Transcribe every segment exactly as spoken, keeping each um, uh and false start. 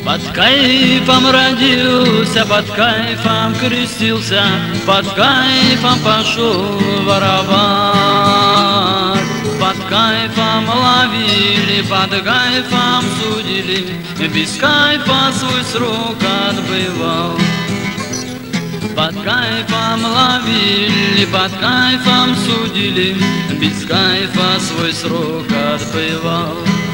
Под кайфом родился, под кайфом крестился, под кайфом пошел воровать. Под кайфом ловили, под кайфом судили, без кайфа свой срок отбывал. Под кайфом ловили, под кайфом судили, без кайфа свой срок отбывал.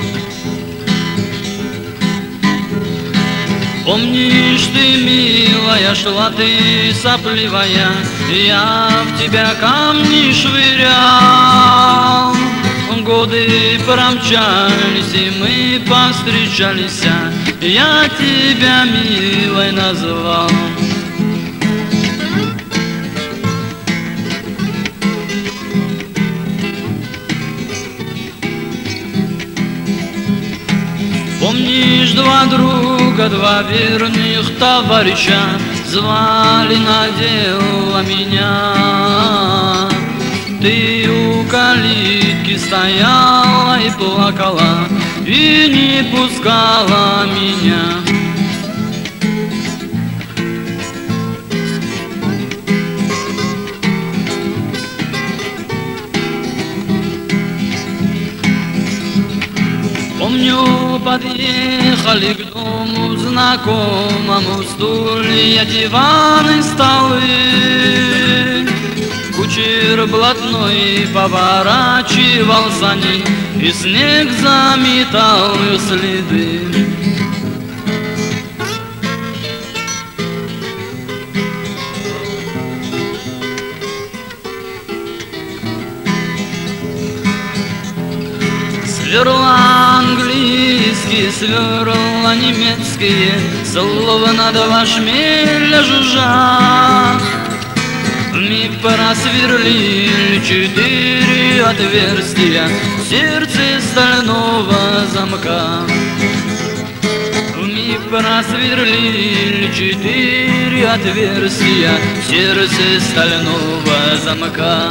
Помнишь ты, милая, шла ты сопливая, я в тебя камни швырял. Годы промчались, и мы повстречались, я тебя милой назвал. Помнишь, два друга, два верных товарища звали на дело меня. Ты у калитки стояла и плакала, и не пускала меня. Помню, подъехали к дому знакомому, стулья, диваны, столы. Кучер блатной поворачивал сани, и снег заметал следы. Сверла английские, сверла немецкие, словно два шмеля жужжат. Вмиг просверлили четыре отверстия в сердце стального замка. Вмиг просверлили четыре отверстия в сердце стального замка.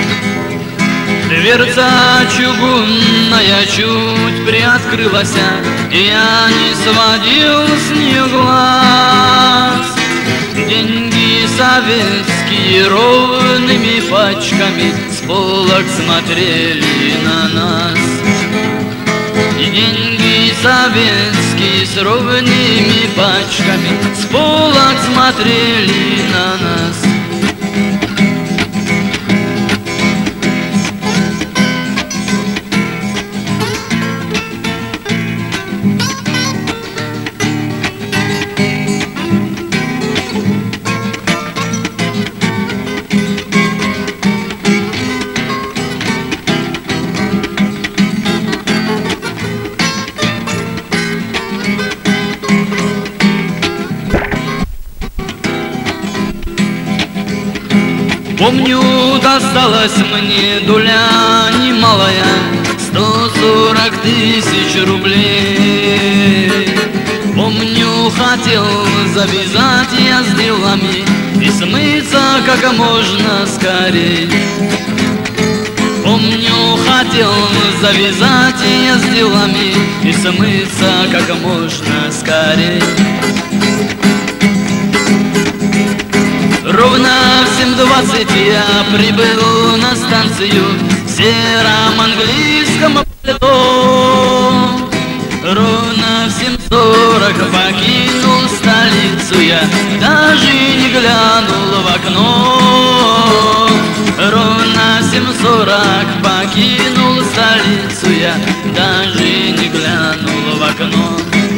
Дверца чугунная чуть приоткрылась, я не сводил с нее глаз. Деньги советские ровными пачками с полок смотрели на нас. И деньги советские с ровными пачками с полок смотрели на нас. Помню, досталась мне доля немалая, сто сорок тысяч рублей. Помню, хотел завязать я с делами и смыться как можно скорей. Помню, хотел завязать я с делами и смыться как можно скорей. Ровно в семь двадцать я прибыл на станцию в сером английском пальто. Ровно в семь сорок покинул столицу я, даже не глянул в окно. Ровно в семь сорок покинул столицу я, даже не глянул в окно.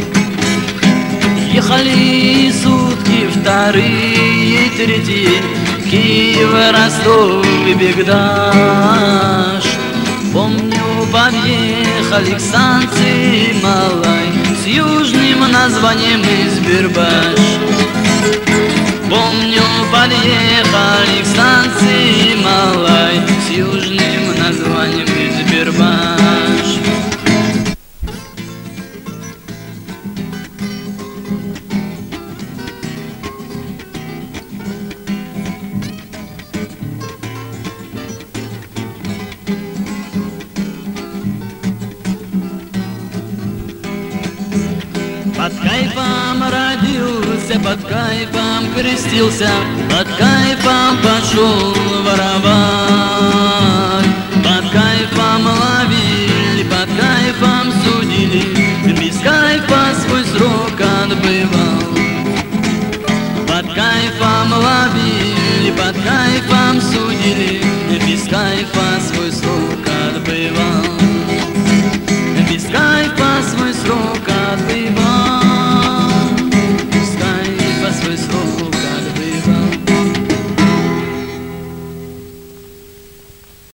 Ехали сутки вторые, третьи, Киев, Ростов и Бегдаш. Помню, подъехали к станции Малай с южным названием Избербаш. Помню, подъехали к станции Малай с южным названием Избербаш. Под кайфом родился, под кайфом крестился, под кайфом пошел воровать. Под кайфом ловили, под кайфом судили, без кайфа свой срок отбывал. Под кайфом ловили, под кайфом судили, без кайфа